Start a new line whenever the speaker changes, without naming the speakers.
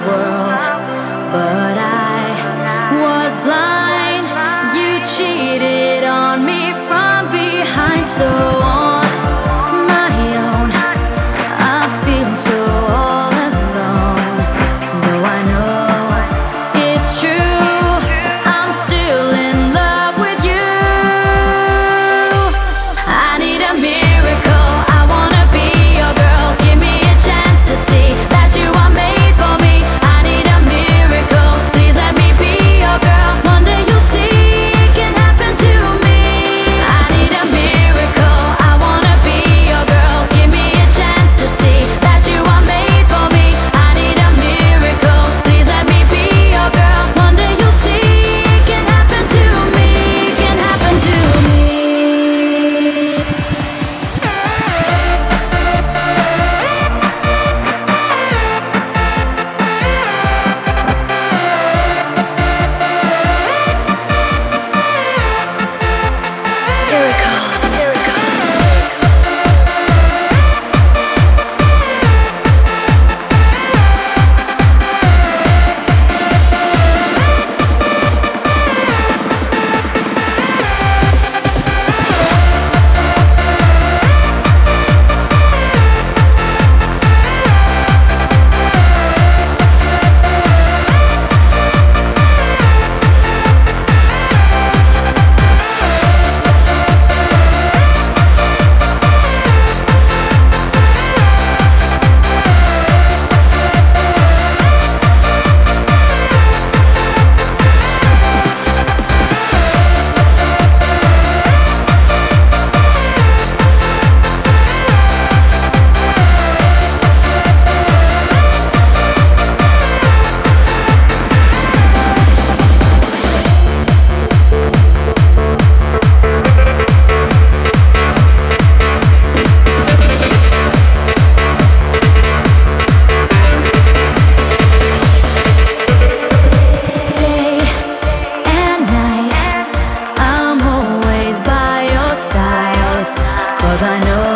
world, but I was blind. You cheated on me from behind, so on my own I feel so all alone. Though I know it's true, I'm still in love with you. I need a miracle, I wanna be your girl. Give me a chance to see that you are made for me. I need a miracle, please let me be your girl. One day you'll see it can happen to me. I need a miracle, I wanna be your girl. Give me a chance to see that you are made for me. I need a miracle, please let me be your girl. One day you'll see it can happen to me, can happen to me. I'm always by your side, 'cause I know